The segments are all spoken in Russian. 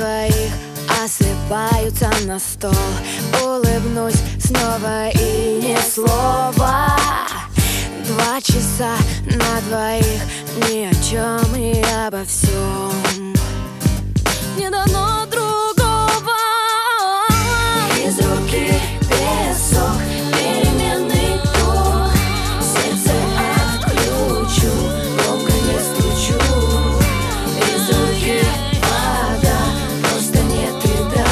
двоих осыпаются на стол. Улыбнусь снова и ни слова. 2 часа на двоих, ни о чем и обо всем. Не дано другого. Из руки песок, переменный дух. Сердце отключу, громко не стучу. Из руки вода, просто нет вреда.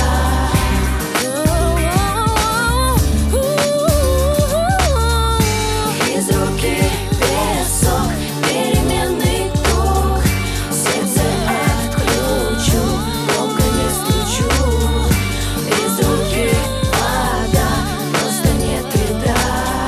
Из руки песок, переменный дух. Сердце отключу, громко не стучу. Из руки вода, просто нет вреда.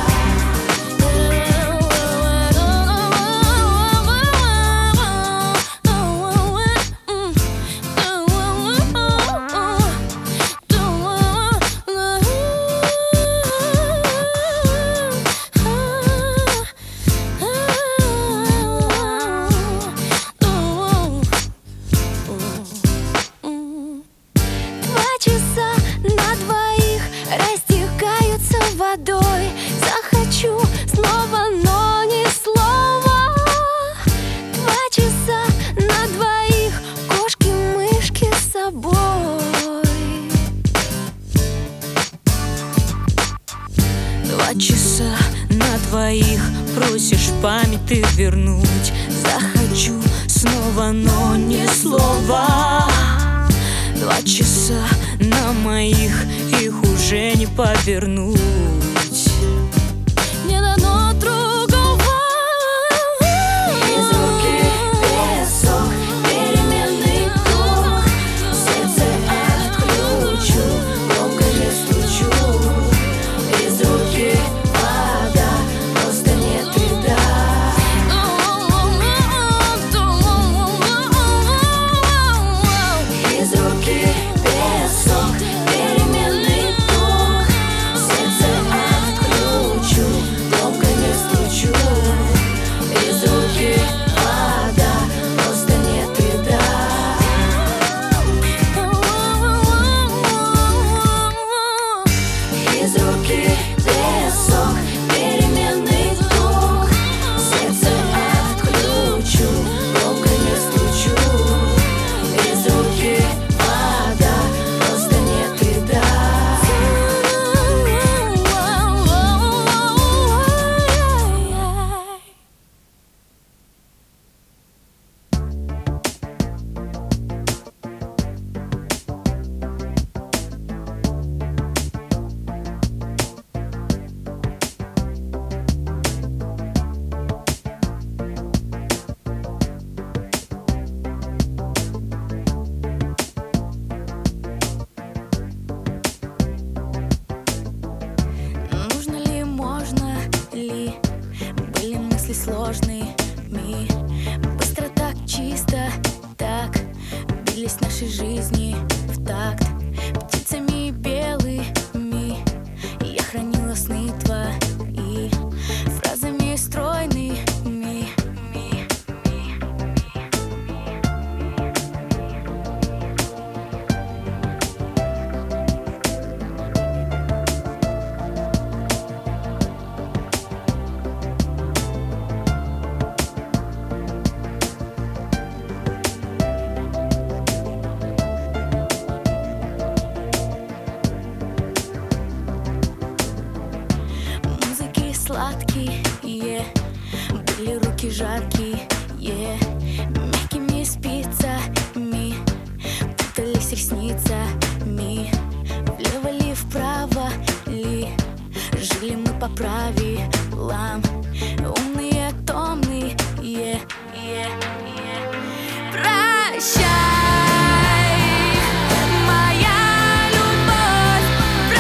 Часа на двоих растекаются водой. Захочу снова, но ни слова. 2 часа на двоих, кошки-мышки с собой. 2 часа на двоих, просишь память ты вернуть. Захочу снова, но ни слова. 2 часа на моих, их уже не повернуть. Не дано другого. Из руки песок, переменный дух. Сердце отключу, громко не стучу. Из руки вода, просто нет вреда. Из руки песок, переменный дух. Сердце отключу, громко не стучу. Из руки вода, просто нет вреда. Из руки песок, переменный дух. Сердце отключу, громко не стучу. Из руки вода, просто нет вреда. Нужно ли, можно ли, были мысли сложными. Быстро так, чисто так, бились наши жизни в такт. Птицами белыми я хранила сны твои, фразами стройными. Музыки сладкие, были руки жаркие, мягкими спицами путались ресницами. Влево ли, вправо ли, жили мы по правилам. Умные, томные, Прощай, моя любовь.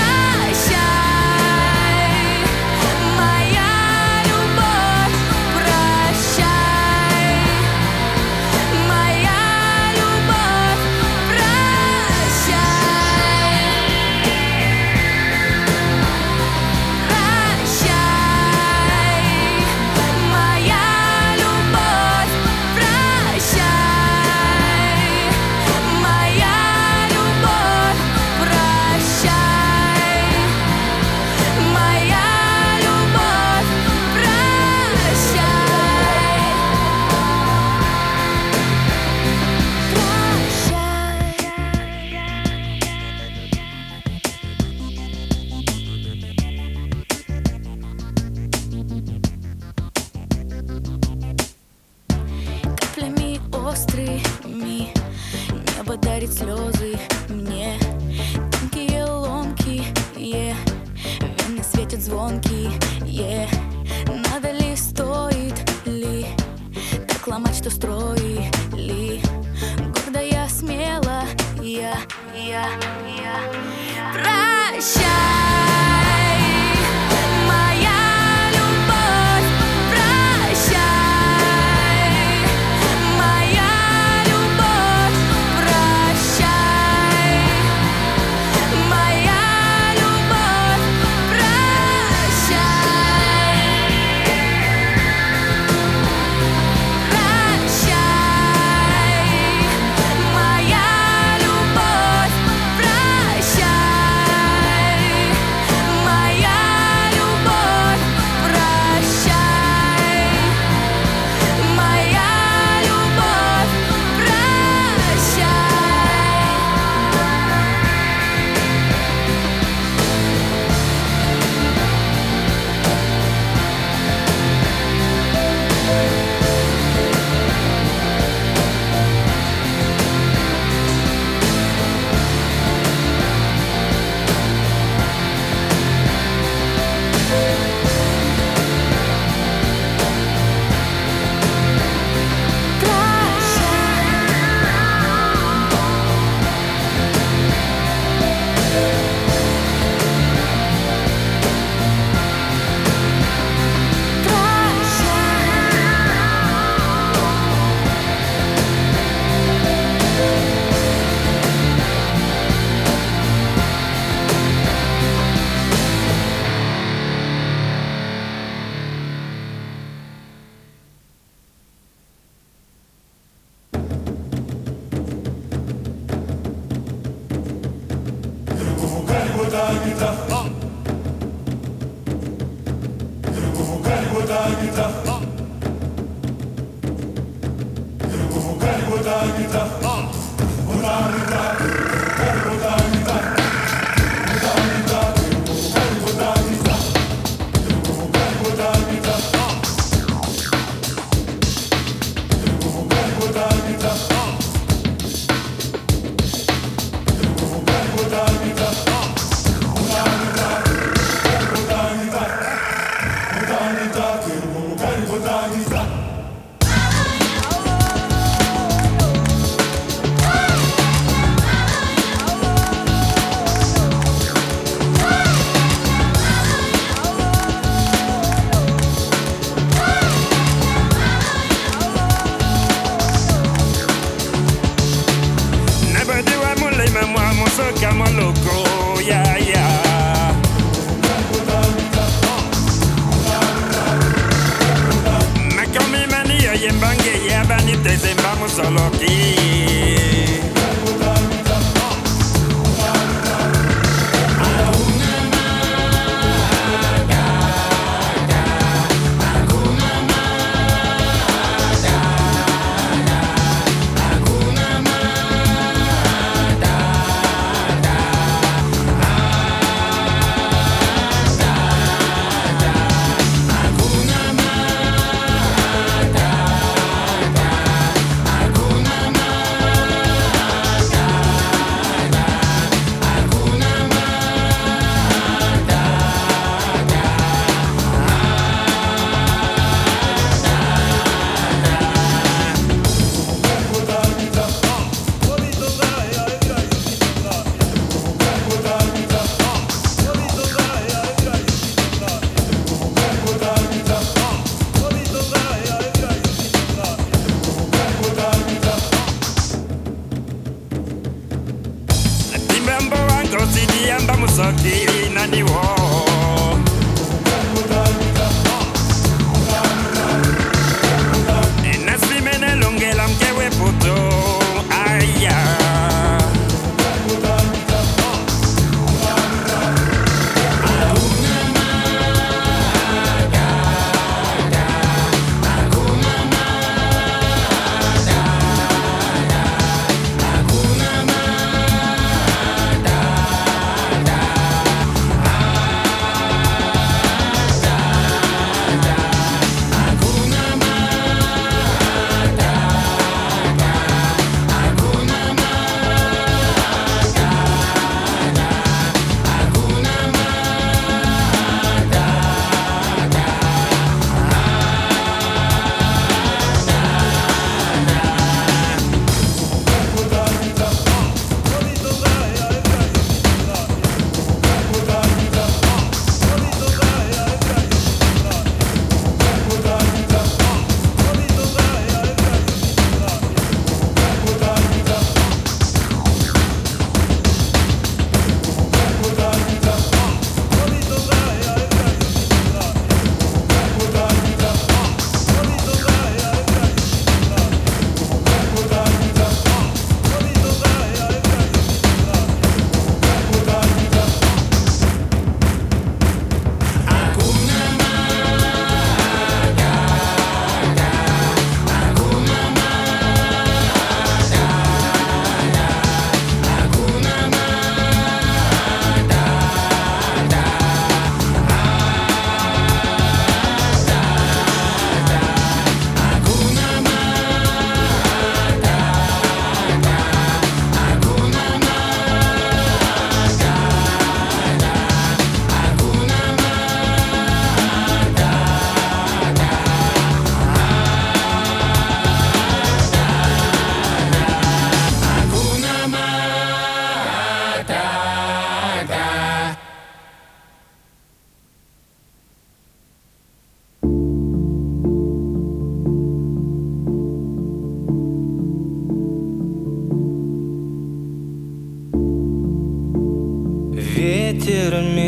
Прощай, моя любовь. Прощай, моя любовь. Прощай, прощай, моя любовь. Прощай. дарит слезы мне. Тонкие ломки, вены светят звонкие, надо ли, стоит ли так ломать, что строили? Гордая, смело я. Прощай, моя любовь, прощай, моя любовь, прощай, моя любовь, прощай, прощай, моя любовь, прощай, моя любовь, прощай, моя любовь, прощай.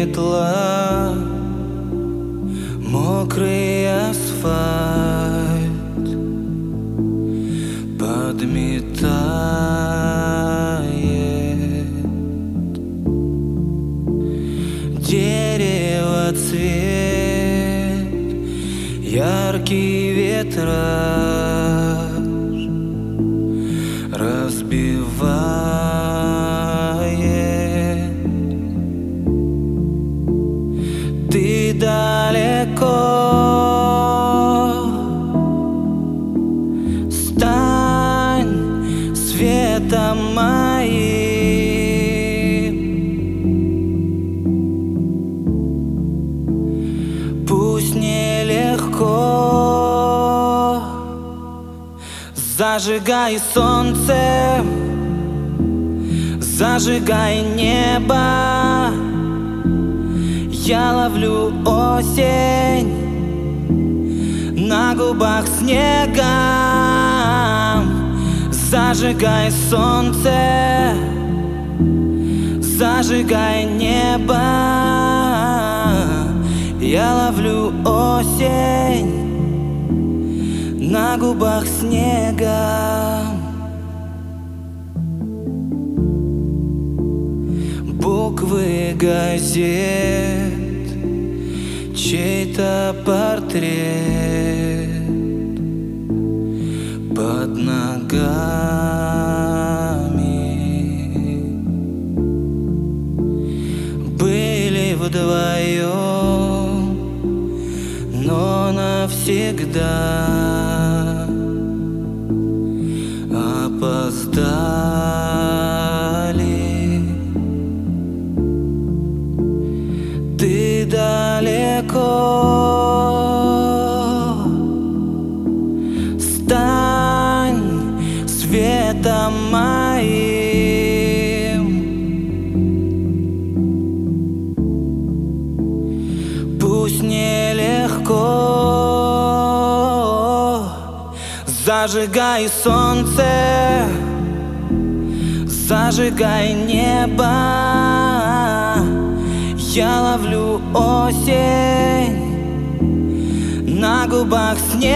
светла, мокрый асфальт подметает, дерево цвет, яркий ветраж разбивает. Ты далеко, стань светом моим. Пусть нелегко, зажигай солнце, зажигай небо. Я ловлю осень на губах снегом. Зажигай солнце, зажигай небо. Я ловлю осень на губах снегом. Буквы газет, чей-то портрет под ногами. Были вдвоем, но навсегда опоздали. Ты далеко, стань светом моим. Пусть нелегко, зажигай солнце, зажигай небо. Я ловлю осень на губах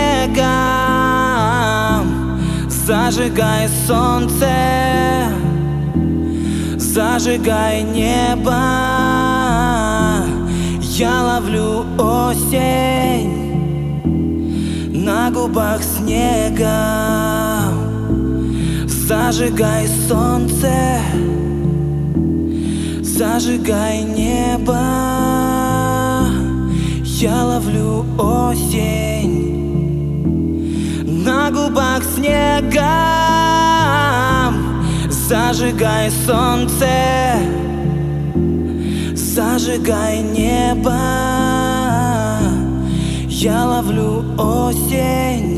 снегом. Зажигай солнце, зажигай небо. Я ловлю осень на губах снегом. Зажигай солнце, зажигай небо. Я ловлю осень на губах снегом. Зажигай солнце, зажигай небо. Я ловлю осень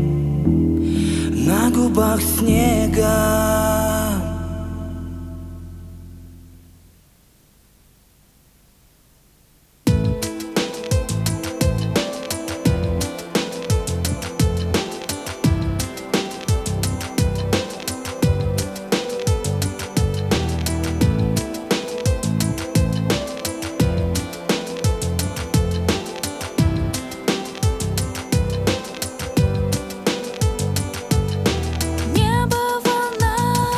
на губах снегом. Небо волна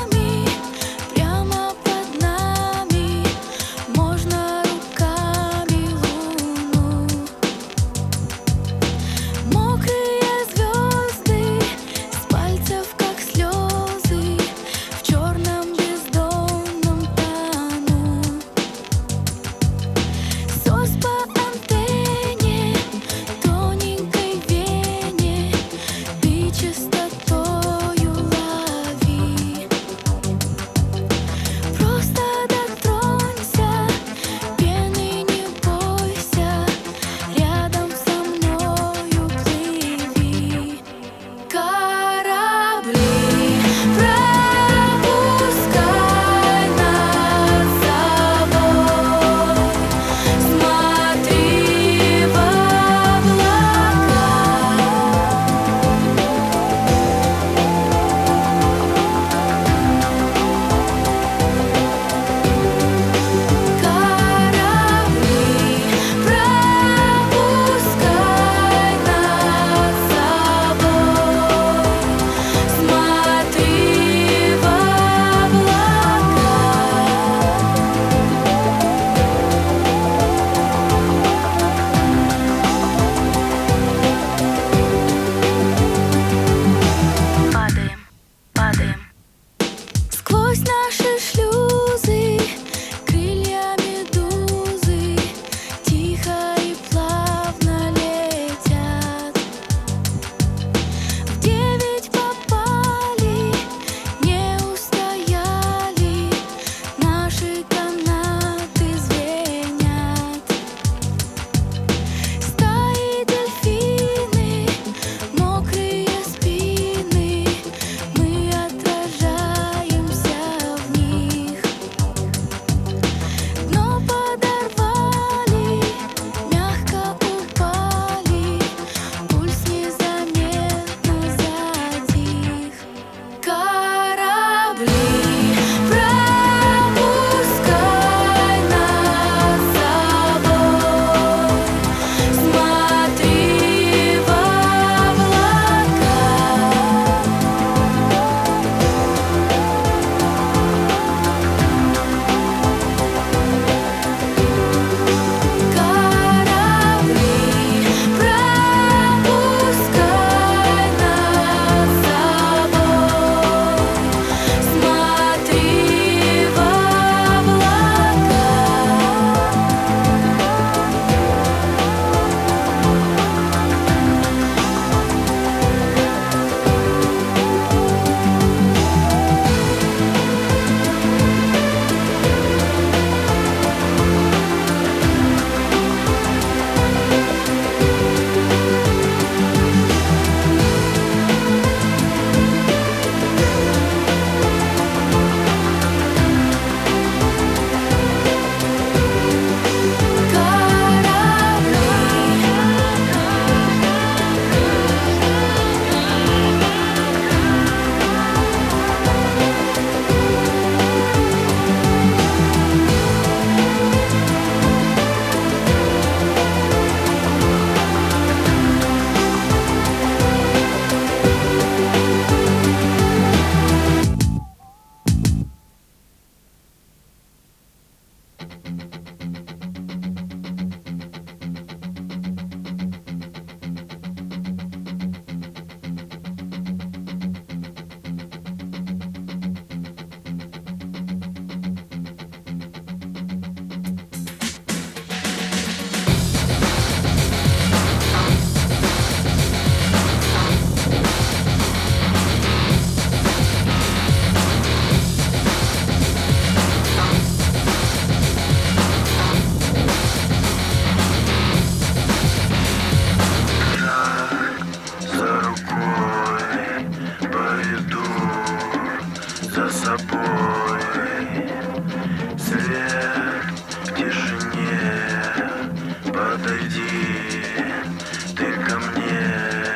подойди ты ко мне.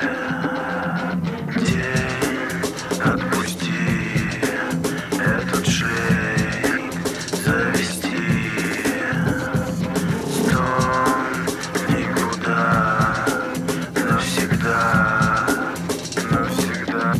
День, отпусти этот шейк, завести. Стон никуда, навсегда, навсегда.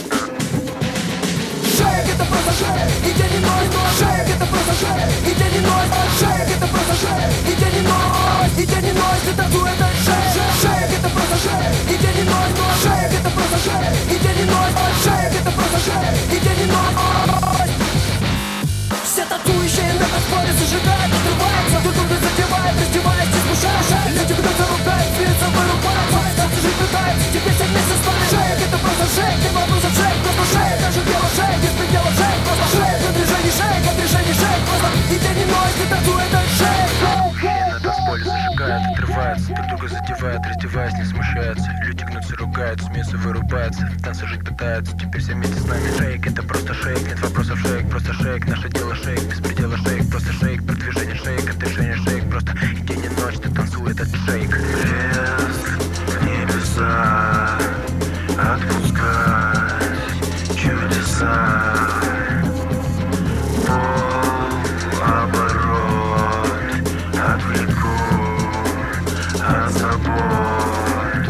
Шейк это просто шейк, и день и ночь. Шейк это просто шейк, и день и ночь. Шейк это просто шейк, и день и ночь. И день и ночь ты танцуй этот шейк. Шейк это просто шейк, и день и ночь. Шейк это просто шейк, и день и ночь. Шейк это просто шейк, и день и ночь. Все танцующие на танцполе зажигают, отрываются, друг друга задевают, раздеваясь и смущаются. Люди кто-то ругает, смеются, вырубаются. Танцы жить пытаются, теперь все вместе стали. Шейк это просто шейк, не вопросов шейк, просто шейк. Даже дело шейк, без предела шейк, просто шейк. От движений шейк, от движений шейк, просто и день и ночь ты танцуй этот шейк. На танцполе зажигают, отрываются, друг друга задевают, раздеваясь, не смущаются. Люди гнутся, ругают, смеются, вырубаются. Танцы жить пытаются, теперь все вместе с нами. Шейк это просто шейк, нет вопросов шейк, просто шейк. Наше дело шейк, без предела шейк, просто шейк. Продвижение шейк, от решения шейк, просто и день и ночь ты танцуй этот шейк. Лес в небеса, отпускать чудеса. Оборот, отвлеку от забот.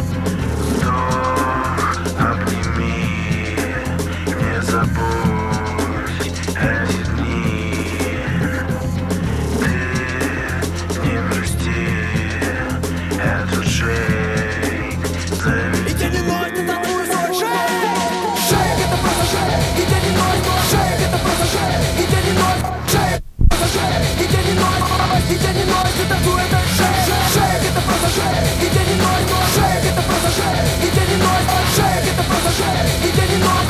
Вдох, обними, не забудь эти дни. Ты не грусти, этот шейк заведи. И день и ночь ты танцуй свой шейк. Шейк это просто шейк, и день и ночь. Шейк это просто шейк, и день и ночь. Шейк просто шейк, и день и ночь. И день и ночь ты танцуй этот шейк. Шейк это просто шейк, и день и ночь. Шейк это просто шейк, и день и ночь. Шейк это просто шейк, и день и ночь.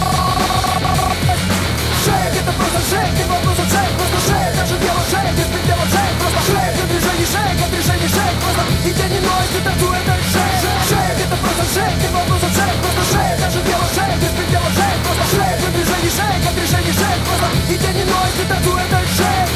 Шейк это просто шейк, не вопросов шейк, просто шейк. Даже дело шейк, без предела шейк, просто шейк. От движений шейк, от движений шейк, просто и день и ночь ты танцуй этот шейк. Шейк это просто шейк, не вопросов шейк, просто шейк. Даже дело шейк, без предела шейк, просто шейк. От движений шейк, от движений шейк, просто и день и ночь ты танцуй этот шейк.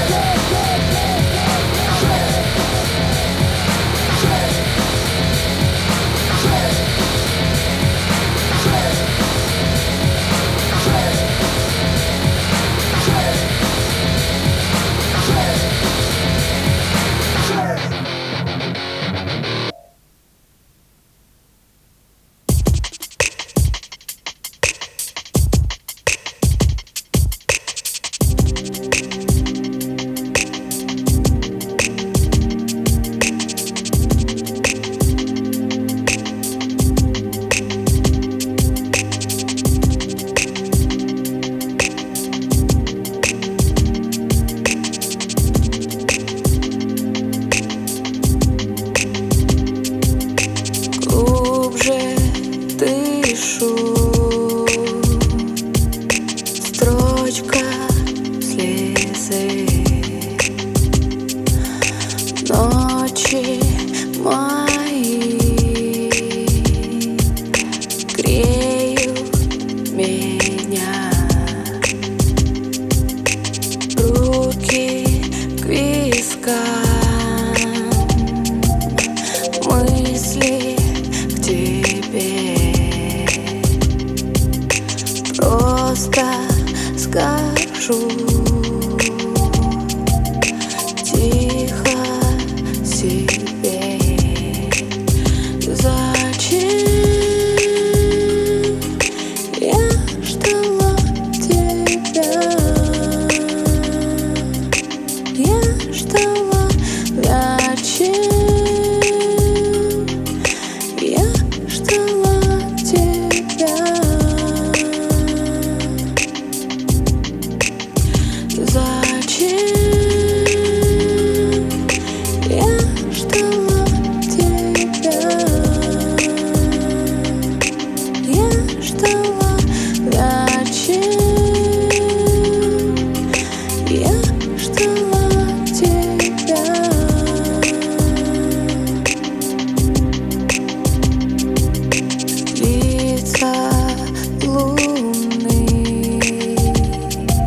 Глубже дышу, строчка слезы. Ночи мои греют меня. Руки к вискам, мысли к тебе. Просто скажу тихо себе: зачем я ждала тебя? Я ждала, зачем я ждала тебя?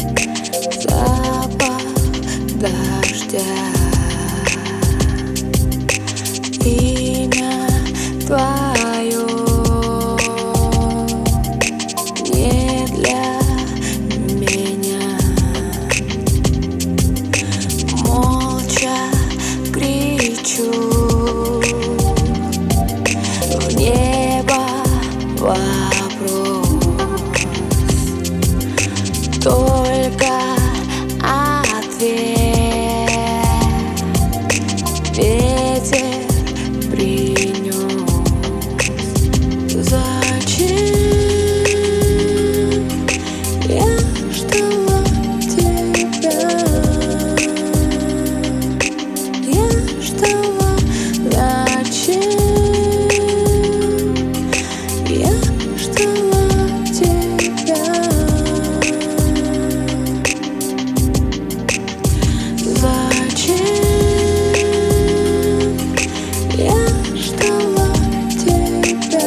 дождя. имя твое не для меня. Молча кричу в небо вопрос, только ответ ветер принес. Зачем я ждала тебя? Я ждала. Зачем я ждала тебя? Зачем я ждала тебя?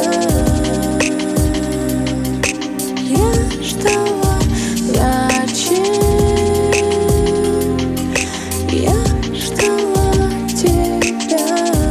Я ждала. Зачем я ждала тебя?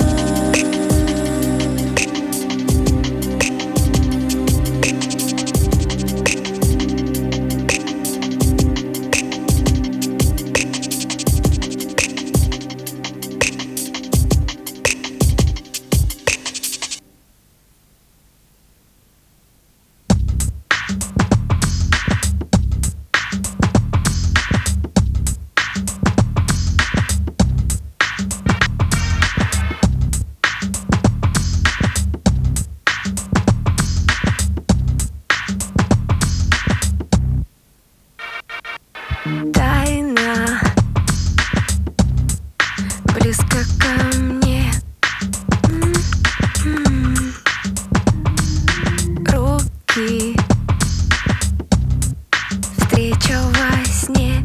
Тайна близко ко мне. Руки, встреча во сне.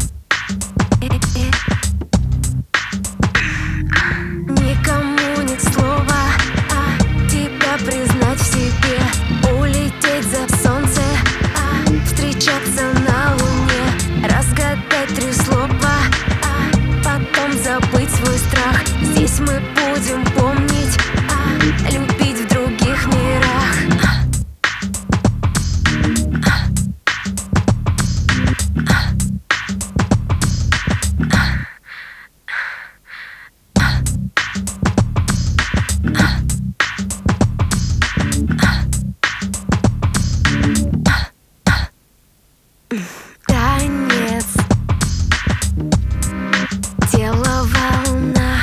Никому нет слова, а тебя признать в себе. Улететь за солнце, а встречаться на луне. Разгадать 3 слова, а потом забыть свой страх. Здесь мы будем помнить, а любить в других мирах. Танец, тело волна,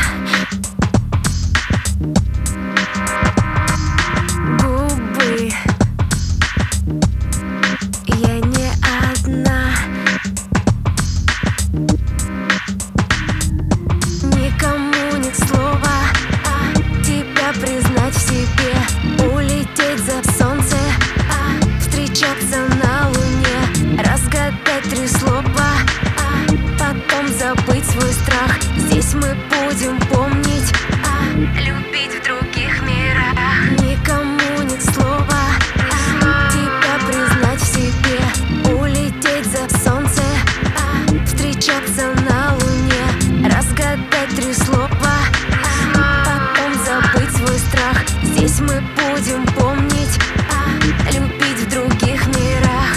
губы, я не одна. Никому нет слова, а тебя признать в себе. Улететь за солнце, а встречаться на луне. Разгадать 3 слова, а потом забыть свой страх. Здесь мы будем помнить, а любить в других мирах. Никому нет слова, а тебя признать в себе. Улететь за солнце, а встречаться на луне. Разгадать 3 слова, а потом забыть свой страх. Здесь мы будем помнить, а любить в других мирах.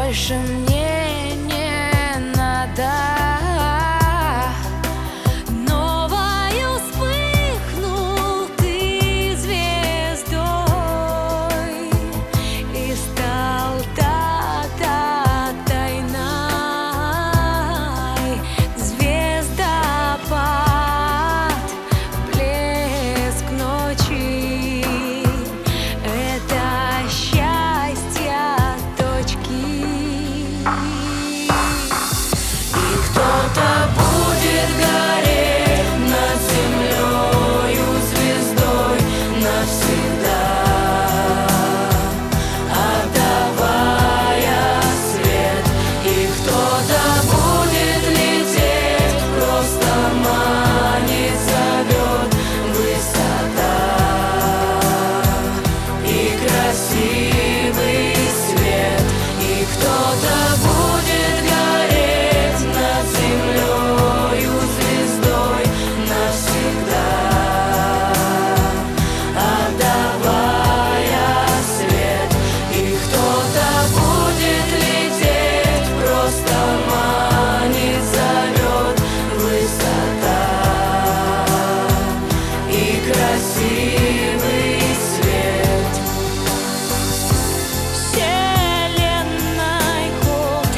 больше мне не надо. Новою вспыхнул ты звездой и стал тайной. Звездопад, блеск ночи — это счастье точки. И кто-то будет гореть над землею звездой навсегда, отдавая свет. И кто-то будет лететь, просто манит, зовет высота и красивый свет. И кто-то будет гореть над землею звездой навсегда, отдавая свет. И кто-то будет лететь, просто манит, зовет высота и красивый свет. Вселенной ход,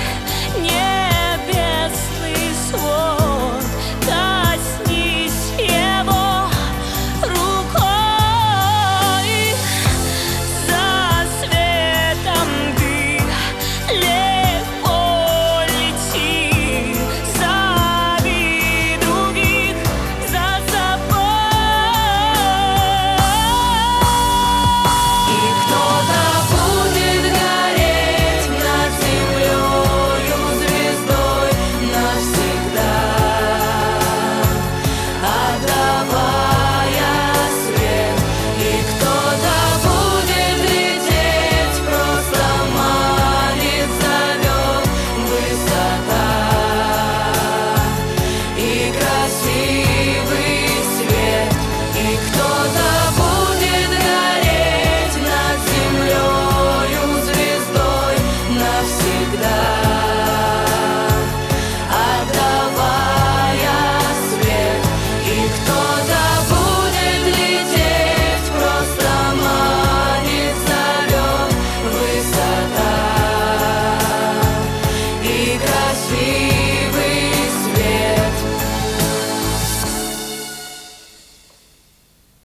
небесный свод, коснись его рукой. За светом ты легко лети, зови других за собой. И кто-то будет гореть над землею звездой навсегда, отдавая свет. И кто-то будет лететь, просто манит, зовет высота и красивый свет. И кто-то будет гореть над землею звездой навсегда, отдавая свет. И кто-то будет лететь, просто манит, зовет высота и красивый